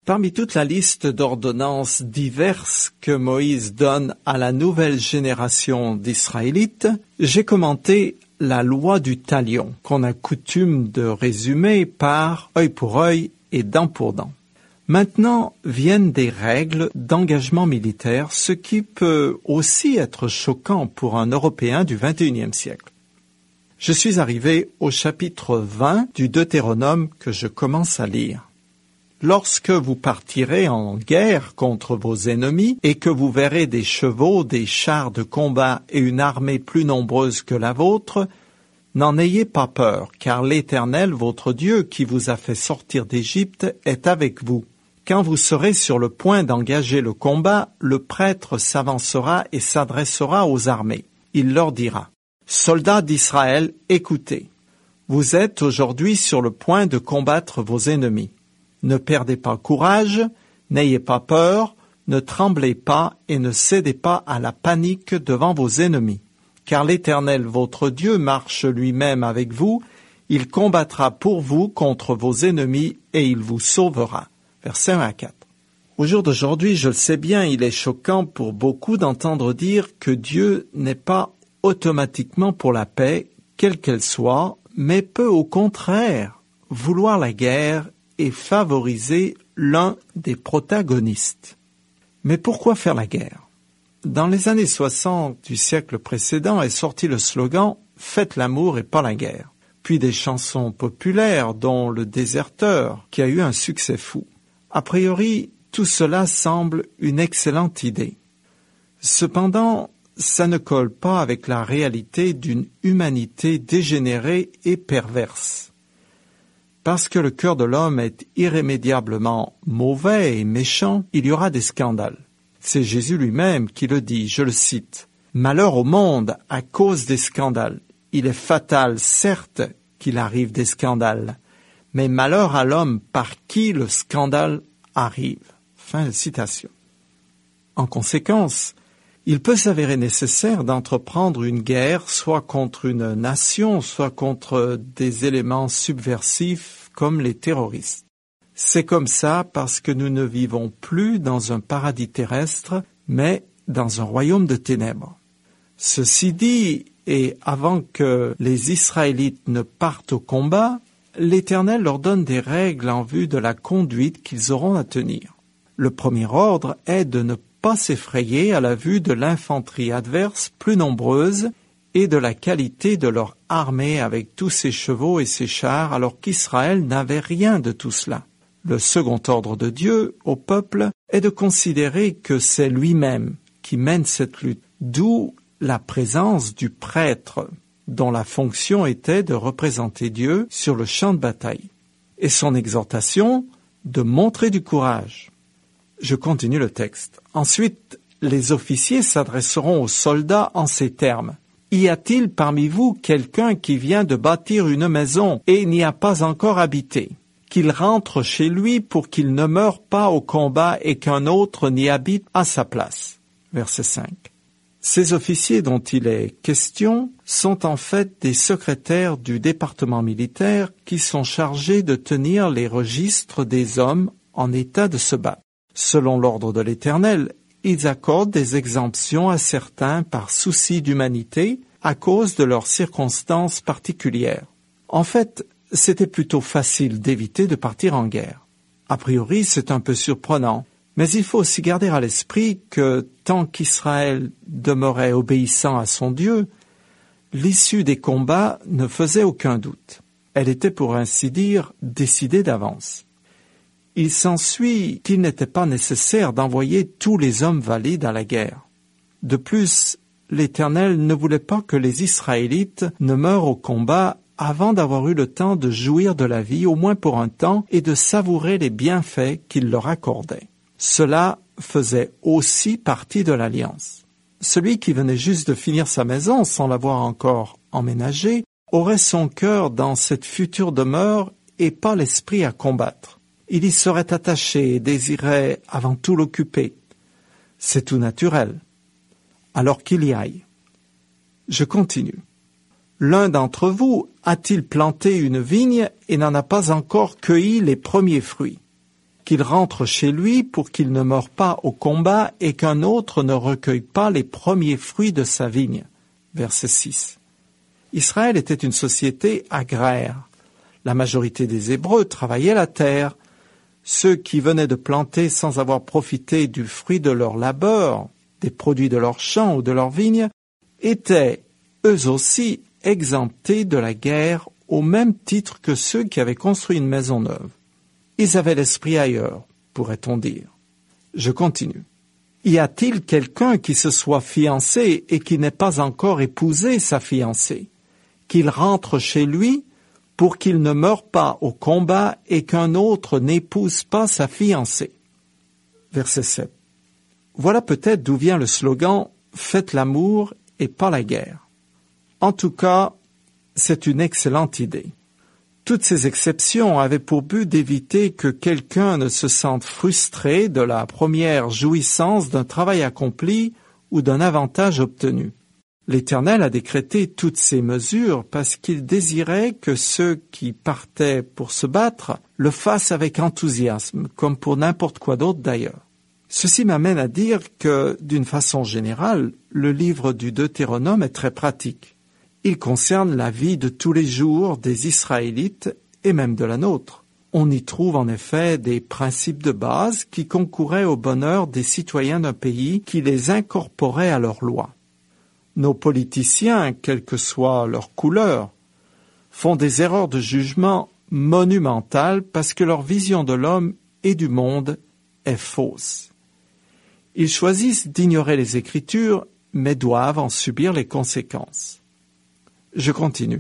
Parmi toute la liste d'ordonnances diverses que Moïse donne à la nouvelle génération d'Israélites, j'ai commenté la loi du talion, qu'on a coutume de résumer par œil pour œil et dent pour dent. Maintenant viennent des règles d'engagement militaire, ce qui peut aussi être choquant pour un Européen du XXIe siècle. Je suis arrivé au chapitre 20 du Deutéronome que je commence à lire. Lorsque vous partirez en guerre contre vos ennemis et que vous verrez des chevaux, des chars de combat et une armée plus nombreuse que la vôtre, n'en ayez pas peur, car l'Éternel, votre Dieu, qui vous a fait sortir d'Égypte, est avec vous. Quand vous serez sur le point d'engager le combat, le prêtre s'avancera et s'adressera aux armées. Il leur dira : « Soldats d'Israël, écoutez. Vous êtes aujourd'hui sur le point de combattre vos ennemis. Ne perdez pas courage, n'ayez pas peur, ne tremblez pas et ne cédez pas à la panique devant vos ennemis. Car l'Éternel, votre Dieu, marche lui-même avec vous, il combattra pour vous contre vos ennemis et il vous sauvera. » Versets 1 à 4. Au jour d'aujourd'hui, je le sais bien, il est choquant pour beaucoup d'entendre dire que Dieu n'est pas automatiquement pour la paix, quelle qu'elle soit, mais peut au contraire vouloir la guerre et favoriser l'un des protagonistes. Mais pourquoi faire la guerre ? Dans les années 60 du siècle précédent est sorti le slogan « Faites l'amour et pas la guerre », puis des chansons populaires dont « Le Déserteur » qui a eu un succès fou. A priori, tout cela semble une excellente idée. Cependant, ça ne colle pas avec la réalité d'une humanité dégénérée et perverse. Parce que le cœur de l'homme est irrémédiablement mauvais et méchant, il y aura des scandales. C'est Jésus lui-même qui le dit, je le cite, « Malheur au monde à cause des scandales. Il est fatal, certes, qu'il arrive des scandales, mais malheur à l'homme par qui le scandale arrive. » Fin de citation. En conséquence, il peut s'avérer nécessaire d'entreprendre une guerre, soit contre une nation, soit contre des éléments subversifs comme les terroristes. C'est comme ça parce que nous ne vivons plus dans un paradis terrestre, mais dans un royaume de ténèbres. Ceci dit, et avant que les Israélites ne partent au combat, l'Éternel leur donne des règles en vue de la conduite qu'ils auront à tenir. Le premier ordre est de ne pas s'effrayer à la vue de l'infanterie adverse plus nombreuse et de la qualité de leur armée avec tous ses chevaux et ses chars, alors qu'Israël n'avait rien de tout cela. Le second ordre de Dieu au peuple est de considérer que c'est lui-même qui mène cette lutte, d'où la présence du prêtre, dont la fonction était de représenter Dieu sur le champ de bataille, et son exhortation de montrer du courage. Je continue le texte. Ensuite, les officiers s'adresseront aux soldats en ces termes. « Y a-t-il parmi vous quelqu'un qui vient de bâtir une maison et n'y a pas encore habité ? Qu'il rentre chez lui pour qu'il ne meure pas au combat et qu'un autre n'y habite à sa place. » Verset 5. Ces officiers dont il est question sont en fait des secrétaires du département militaire qui sont chargés de tenir les registres des hommes en état de se battre. Selon l'ordre de l'Éternel, ils accordent des exemptions à certains par souci d'humanité à cause de leurs circonstances particulières. En fait, c'était plutôt facile d'éviter de partir en guerre. A priori, c'est un peu surprenant, mais il faut aussi garder à l'esprit que tant qu'Israël demeurait obéissant à son Dieu, l'issue des combats ne faisait aucun doute. Elle était pour ainsi dire décidée d'avance. Il s'ensuit qu'il n'était pas nécessaire d'envoyer tous les hommes valides à la guerre. De plus, l'Éternel ne voulait pas que les Israélites ne meurent au combat avant d'avoir eu le temps de jouir de la vie, au moins pour un temps, et de savourer les bienfaits qu'il leur accordait. Cela faisait aussi partie de l'alliance. Celui qui venait juste de finir sa maison sans l'avoir encore emménagée aurait son cœur dans cette future demeure et pas l'esprit à combattre. Il y serait attaché et désirait avant tout l'occuper. C'est tout naturel. Alors qu'il y aille. Je continue. L'un d'entre vous a-t-il planté une vigne et n'en a pas encore cueilli les premiers fruits? qu'il rentre chez lui pour qu'il ne meure pas au combat et qu'un autre ne recueille pas les premiers fruits de sa vigne. Verset 6. Israël était une société agraire. La majorité des Hébreux travaillaient la terre. Ceux qui venaient de planter sans avoir profité du fruit de leur labeur, des produits de leurs champs ou de leurs vignes, étaient eux aussi exemptés de la guerre au même titre que ceux qui avaient construit une maison neuve. Ils avaient l'esprit ailleurs, pourrait-on dire. Je continue. Y a-t-il quelqu'un qui se soit fiancé et qui n'ait pas encore épousé sa fiancée, qu'il rentre chez lui pour qu'il ne meure pas au combat et qu'un autre n'épouse pas sa fiancée? Verset 7. Voilà peut-être d'où vient le slogan « Faites l'amour et pas la guerre ». En tout cas, c'est une excellente idée. Toutes ces exceptions avaient pour but d'éviter que quelqu'un ne se sente frustré de la première jouissance d'un travail accompli ou d'un avantage obtenu. L'Éternel a décrété toutes ces mesures parce qu'il désirait que ceux qui partaient pour se battre le fassent avec enthousiasme, comme pour n'importe quoi d'autre d'ailleurs. Ceci m'amène à dire que, d'une façon générale, le livre du Deutéronome est très pratique. Il concerne la vie de tous les jours des Israélites et même de la nôtre. On y trouve en effet des principes de base qui concouraient au bonheur des citoyens d'un pays qui les incorporait à leurs lois. Nos politiciens, quelle que soit leur couleur, font des erreurs de jugement monumentales parce que leur vision de l'homme et du monde est fausse. Ils choisissent d'ignorer les Écritures, mais doivent en subir les conséquences. Je continue.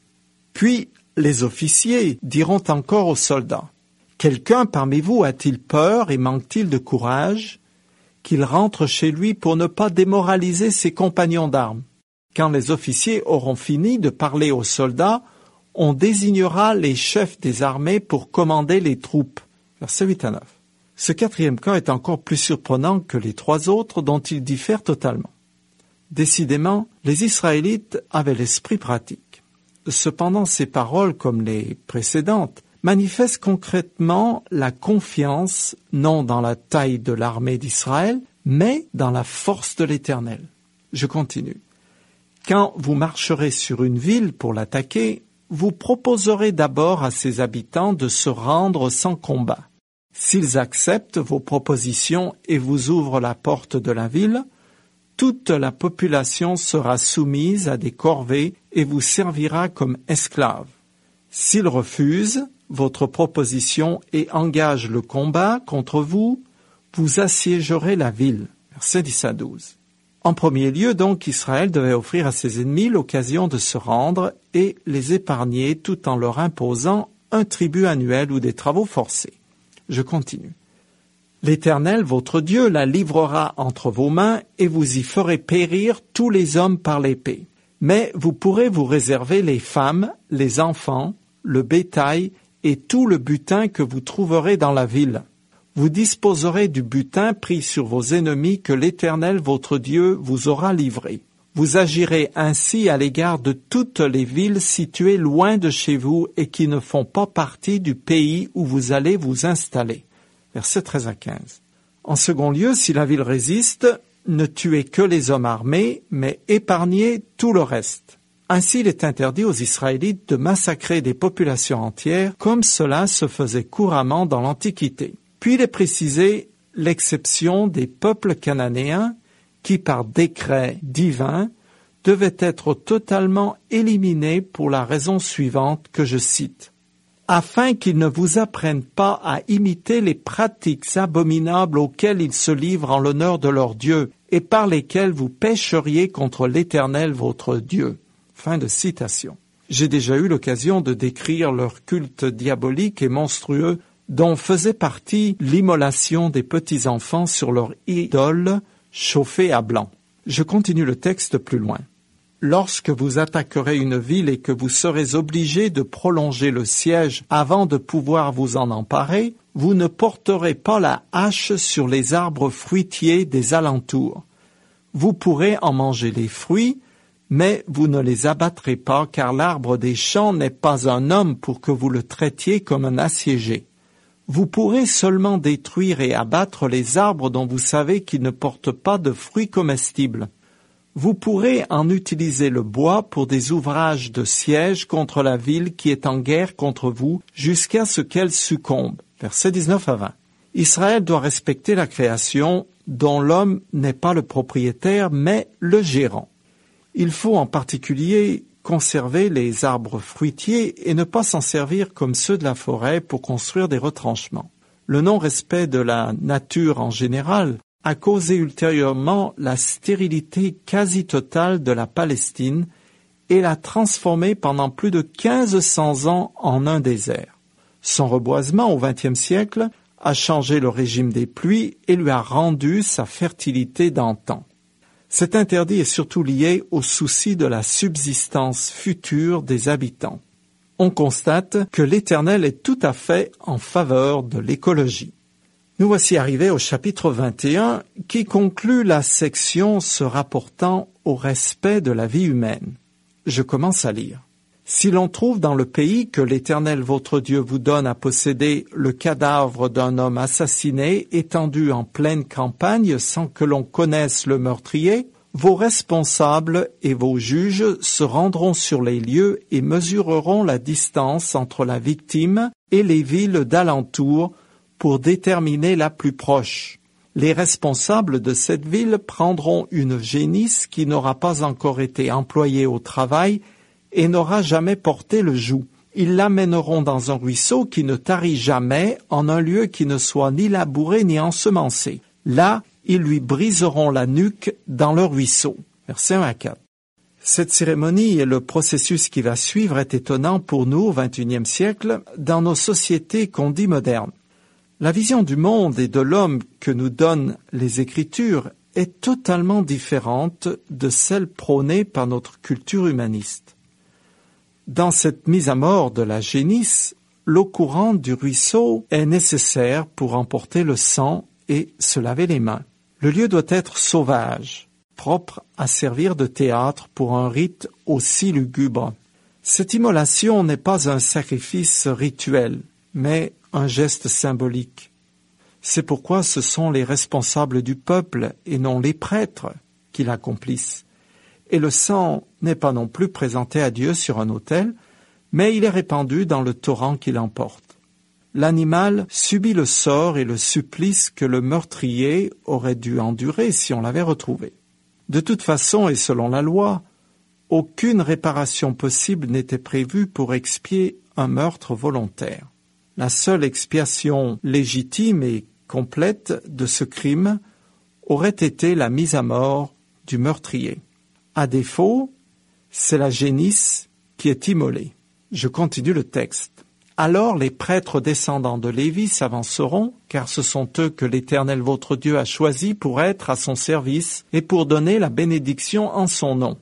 Puis les officiers diront encore aux soldats, « Quelqu'un parmi vous a-t-il peur et manque-t-il de courage ? Qu'il rentre chez lui pour ne pas démoraliser ses compagnons d'armes. » Quand les officiers auront fini de parler aux soldats, on désignera les chefs des armées pour commander les troupes. Versets 8 à 9. Ce quatrième cas est encore plus surprenant que les trois autres dont il diffère totalement. Décidément, les Israélites avaient l'esprit pratique. Cependant, ces paroles, comme les précédentes, manifestent concrètement la confiance non dans la taille de l'armée d'Israël, mais dans la force de l'Éternel. Je continue. Quand vous marcherez sur une ville pour l'attaquer, vous proposerez d'abord à ses habitants de se rendre sans combat. S'ils acceptent vos propositions et vous ouvrent la porte de la ville, toute la population sera soumise à des corvées et vous servira comme esclaves. S'ils refusent votre proposition et engagent le combat contre vous, vous assiégerez la ville. Versets 10 à 12. En premier lieu, donc, Israël devait offrir à ses ennemis l'occasion de se rendre et les épargner tout en leur imposant un tribut annuel ou des travaux forcés. Je continue. L'Éternel, votre Dieu, la livrera entre vos mains et vous y ferez périr tous les hommes par l'épée. Mais vous pourrez vous réserver les femmes, les enfants, le bétail et tout le butin que vous trouverez dans la ville. Vous disposerez du butin pris sur vos ennemis que l'Éternel, votre Dieu, vous aura livré. Vous agirez ainsi à l'égard de toutes les villes situées loin de chez vous et qui ne font pas partie du pays où vous allez vous installer. Versets 13 à 15. En second lieu, si la ville résiste, ne tuez que les hommes armés, mais épargnez tout le reste. Ainsi, il est interdit aux Israélites de massacrer des populations entières, comme cela se faisait couramment dans l'Antiquité. Puis il est précisé l'exception des peuples cananéens qui, par décret divin, devaient être totalement éliminés pour la raison suivante que je cite. Afin qu'ils ne vous apprennent pas à imiter les pratiques abominables auxquelles ils se livrent en l'honneur de leur Dieu et par lesquelles vous pécheriez contre l'Éternel votre Dieu. Fin de citation. J'ai déjà eu l'occasion de décrire leur culte diabolique et monstrueux dont faisait partie l'immolation des petits-enfants sur leur idole chauffée à blanc. Je continue le texte plus loin. Lorsque vous attaquerez une ville et que vous serez obligé de prolonger le siège avant de pouvoir vous en emparer, vous ne porterez pas la hache sur les arbres fruitiers des alentours. Vous pourrez en manger les fruits, mais vous ne les abattrez pas, car l'arbre des champs n'est pas un homme pour que vous le traitiez comme un assiégé. Vous pourrez seulement détruire et abattre les arbres dont vous savez qu'ils ne portent pas de fruits comestibles. Vous pourrez en utiliser le bois pour des ouvrages de siège contre la ville qui est en guerre contre vous jusqu'à ce qu'elle succombe. Versets 19 à 20. Israël doit respecter la création dont l'homme n'est pas le propriétaire mais le gérant. Il faut en particulier conserver les arbres fruitiers et ne pas s'en servir comme ceux de la forêt pour construire des retranchements. Le non-respect de la nature en général a causé ultérieurement la stérilité quasi totale de la Palestine et l'a transformée pendant plus de 1500 ans en un désert. Son reboisement au XXe siècle a changé le régime des pluies et lui a rendu sa fertilité d'antan. Cet interdit est surtout lié au souci de la subsistance future des habitants. On constate que l'Éternel est tout à fait en faveur de l'écologie. Nous voici arrivés au chapitre 21 qui conclut la section se rapportant au respect de la vie humaine. Je commence à lire. Si l'on trouve dans le pays que l'Éternel votre Dieu vous donne à posséder le cadavre d'un homme assassiné étendu en pleine campagne sans que l'on connaisse le meurtrier, vos responsables et vos juges se rendront sur les lieux et mesureront la distance entre la victime et les villes d'alentour pour déterminer la plus proche. Les responsables de cette ville prendront une génisse qui n'aura pas encore été employée au travail et n'aura jamais porté le joug. Ils l'amèneront dans un ruisseau qui ne tarit jamais, en un lieu qui ne soit ni labouré ni ensemencé. Là, ils lui briseront la nuque dans le ruisseau. Versets 1 à 4. Cette cérémonie et le processus qui va suivre est étonnant pour nous au XXIe siècle, dans nos sociétés qu'on dit modernes. La vision du monde et de l'homme que nous donnent les Écritures est totalement différente de celle prônée par notre culture humaniste. Dans cette mise à mort de la génisse, l'eau courante du ruisseau est nécessaire pour emporter le sang et se laver les mains. Le lieu doit être sauvage, propre à servir de théâtre pour un rite aussi lugubre. Cette immolation n'est pas un sacrifice rituel, mais un geste symbolique. C'est pourquoi ce sont les responsables du peuple et non les prêtres qui l'accomplissent. Et le sang n'est pas non plus présenté à Dieu sur un autel, mais il est répandu dans le torrent qui l'emporte. L'animal subit le sort et le supplice que le meurtrier aurait dû endurer si on l'avait retrouvé. De toute façon, et selon la loi, aucune réparation possible n'était prévue pour expier un meurtre volontaire. La seule expiation légitime et complète de ce crime aurait été la mise à mort du meurtrier. À défaut, c'est la génisse qui est immolée. Je continue le texte. Alors les prêtres descendants de Lévi s'avanceront, car ce sont eux que l'Éternel votre Dieu a choisis pour être à son service et pour donner la bénédiction en son nom.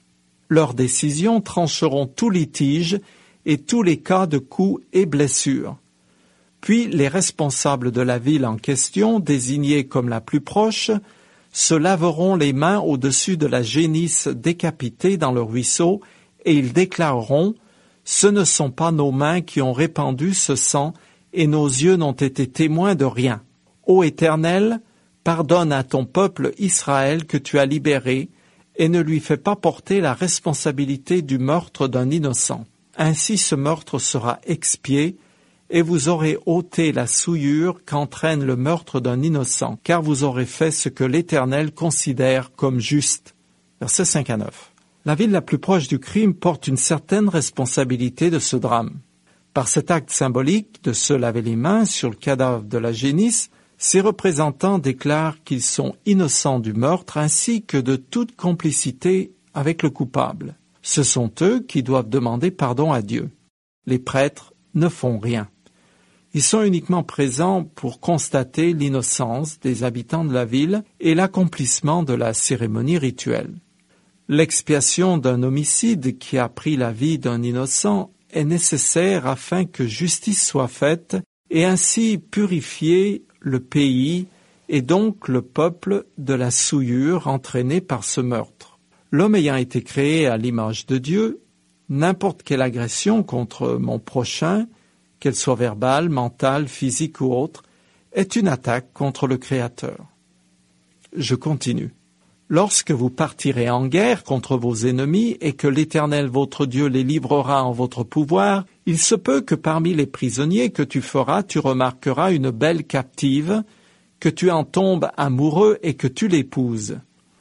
Leurs décisions trancheront tout litige et tous les cas de coups et blessures. Puis les responsables de la ville en question, désignés comme la plus proche, se laveront les mains au-dessus de la génisse décapitée dans le ruisseau et ils déclareront « Ce ne sont pas nos mains qui ont répandu ce sang et nos yeux n'ont été témoins de rien. Ô Éternel, pardonne à ton peuple Israël que tu as libéré et ne lui fais pas porter la responsabilité du meurtre d'un innocent. Ainsi ce meurtre sera expié et vous aurez ôté la souillure qu'entraîne le meurtre d'un innocent, car vous aurez fait ce que l'Éternel considère comme juste. » Versets 5 à 9. La ville la plus proche du crime porte une certaine responsabilité de ce drame. Par cet acte symbolique de se laver les mains sur le cadavre de la génisse, ses représentants déclarent qu'ils sont innocents du meurtre ainsi que de toute complicité avec le coupable. Ce sont eux qui doivent demander pardon à Dieu. Les prêtres ne font rien. Ils sont uniquement présents pour constater l'innocence des habitants de la ville et l'accomplissement de la cérémonie rituelle. L'expiation d'un homicide qui a pris la vie d'un innocent est nécessaire afin que justice soit faite et ainsi purifier le pays et donc le peuple de la souillure entraînée par ce meurtre. L'homme ayant été créé à l'image de Dieu, n'importe quelle agression contre mon prochain qu'elle soit verbale, mentale, physique ou autre, est une attaque contre le Créateur. Je continue. Lorsque vous partirez en guerre contre vos ennemis et que l'Éternel votre Dieu les livrera en votre pouvoir, il se peut que parmi les prisonniers que tu feras, tu remarqueras une belle captive, que tu en tombes amoureux et que tu l'épouses.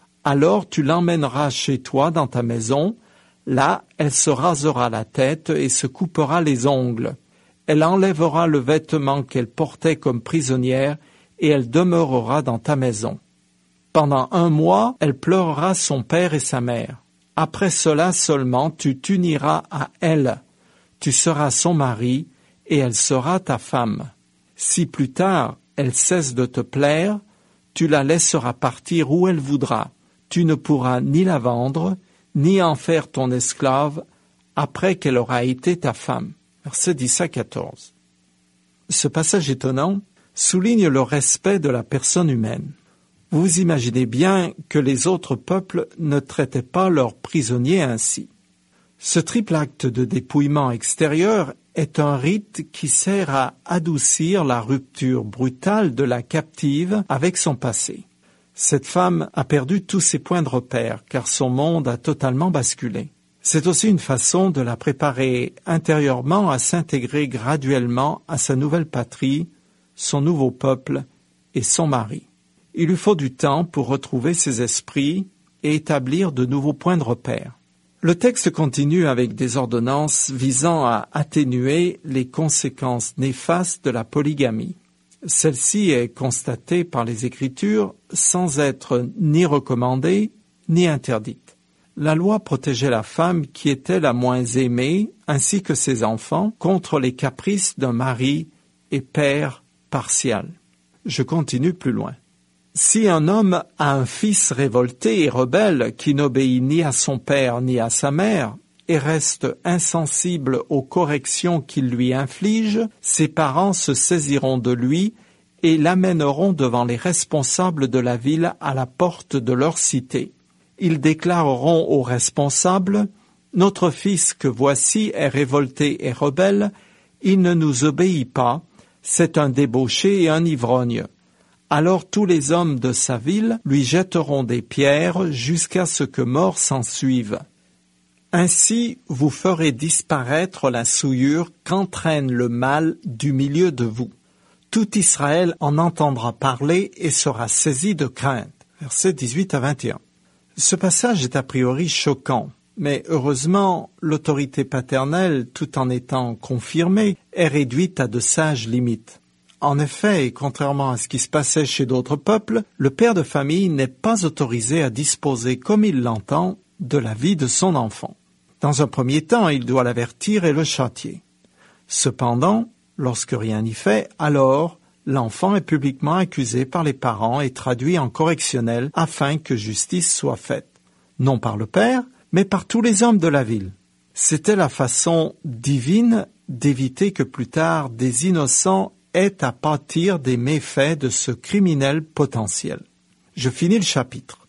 Alors tu l'emmèneras chez toi dans ta maison. Là, elle se rasera la tête et se coupera les ongles. Elle enlèvera le vêtement qu'elle portait comme prisonnière et elle demeurera dans ta maison. Pendant 1 mois, elle pleurera son père et sa mère. Après cela seulement, tu t'uniras à elle. Tu seras son mari et elle sera ta femme. Si plus tard, elle cesse de te plaire, tu la laisseras partir où elle voudra. Tu ne pourras ni la vendre, ni en faire ton esclave après qu'elle aura été ta femme. Versets 10 à 14. Ce passage étonnant souligne le respect de la personne humaine. Vous imaginez bien que les autres peuples ne traitaient pas leurs prisonniers ainsi. Ce triple acte de dépouillement extérieur est un rite qui sert à adoucir la rupture brutale de la captive avec son passé. Cette femme a perdu tous ses points de repère car son monde a totalement basculé. C'est aussi une façon de la préparer intérieurement à s'intégrer graduellement à sa nouvelle patrie, son nouveau peuple et son mari. Il lui faut du temps pour retrouver ses esprits et établir de nouveaux points de repère. Le texte continue avec des ordonnances visant à atténuer les conséquences néfastes de la polygamie. Celle-ci est constatée par les Écritures sans être ni recommandée ni interdite. La loi protégeait la femme qui était la moins aimée ainsi que ses enfants contre les caprices d'un mari et père partial. Je continue plus loin. Si un homme a un fils révolté et rebelle qui n'obéit ni à son père ni à sa mère et reste insensible aux corrections qu'il lui inflige, ses parents se saisiront de lui et l'amèneront devant les responsables de la ville à la porte de leur cité. Ils déclareront aux responsables « Notre fils que voici est révolté et rebelle, il ne nous obéit pas, c'est un débauché et un ivrogne. » Alors tous les hommes de sa ville lui jetteront des pierres jusqu'à ce que mort s'ensuive. Ainsi vous ferez disparaître la souillure qu'entraîne le mal du milieu de vous. Tout Israël en entendra parler et sera saisi de crainte. Versets 18 à 21. Ce passage est a priori choquant, mais heureusement l'autorité paternelle, tout en étant confirmée, est réduite à de sages limites. En effet, et contrairement à ce qui se passait chez d'autres peuples, le père de famille n'est pas autorisé à disposer comme il l'entend de la vie de son enfant. Dans un premier temps, il doit l'avertir et le châtier. Cependant, lorsque rien n'y fait, alors l'enfant est publiquement accusé par les parents et traduit en correctionnel afin que justice soit faite, non par le père, mais par tous les hommes de la ville. C'était la façon divine d'éviter que plus tard des innocents aient à pâtir des méfaits de ce criminel potentiel. Je finis le chapitre.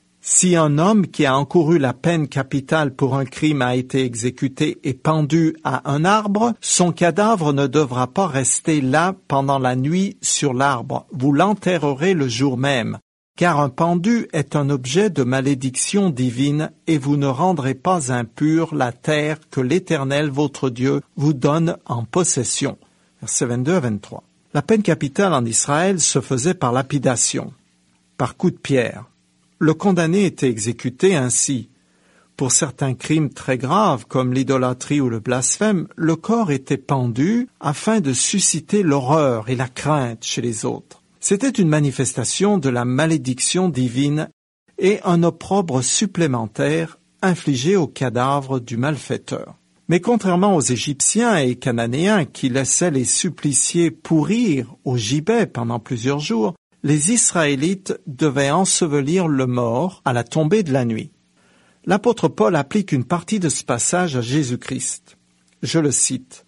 Si un homme qui a encouru la peine capitale pour un crime a été exécuté et pendu à un arbre, son cadavre ne devra pas rester là pendant la nuit sur l'arbre. Vous l'enterrerez le jour même, car un pendu est un objet de malédiction divine et vous ne rendrez pas impure la terre que l'Éternel votre Dieu vous donne en possession. Versets 22 à 23. La peine capitale en Israël se faisait par lapidation, par coup de pierre. Le condamné était exécuté ainsi. Pour certains crimes très graves, comme l'idolâtrie ou le blasphème, le corps était pendu afin de susciter l'horreur et la crainte chez les autres. C'était une manifestation de la malédiction divine et un opprobre supplémentaire infligé au cadavre du malfaiteur. Mais contrairement aux Égyptiens et Cananéens qui laissaient les suppliciés pourrir au gibet pendant plusieurs jours, les Israélites devaient ensevelir le mort à la tombée de la nuit. L'apôtre Paul applique une partie de ce passage à Jésus-Christ. Je le cite.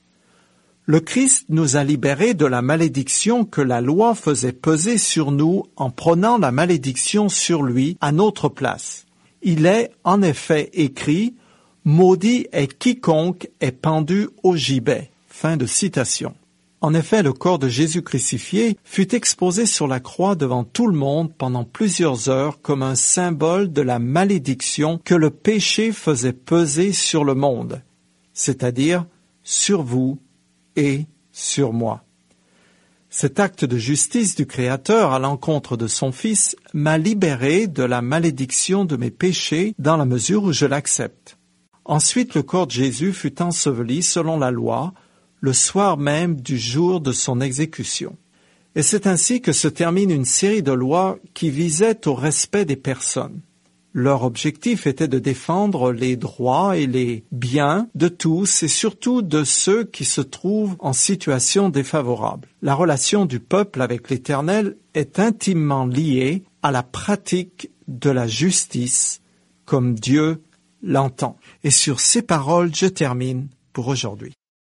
« Le Christ nous a libérés de la malédiction que la loi faisait peser sur nous en prenant la malédiction sur lui à notre place. Il est en effet écrit « Maudit est quiconque est pendu au gibet. » Fin de citation. En effet, le corps de Jésus crucifié fut exposé sur la croix devant tout le monde pendant plusieurs heures comme un symbole de la malédiction que le péché faisait peser sur le monde, c'est-à-dire sur vous et sur moi. Cet acte de justice du Créateur à l'encontre de son Fils m'a libéré de la malédiction de mes péchés dans la mesure où je l'accepte. Ensuite, le corps de Jésus fut enseveli selon la loi, le soir même du jour de son exécution. Et c'est ainsi que se termine une série de lois qui visaient au respect des personnes. Leur objectif était de défendre les droits et les biens de tous et surtout de ceux qui se trouvent en situation défavorable. La relation du peuple avec l'Éternel est intimement liée à la pratique de la justice comme Dieu l'entend. Et sur ces paroles, je termine pour aujourd'hui.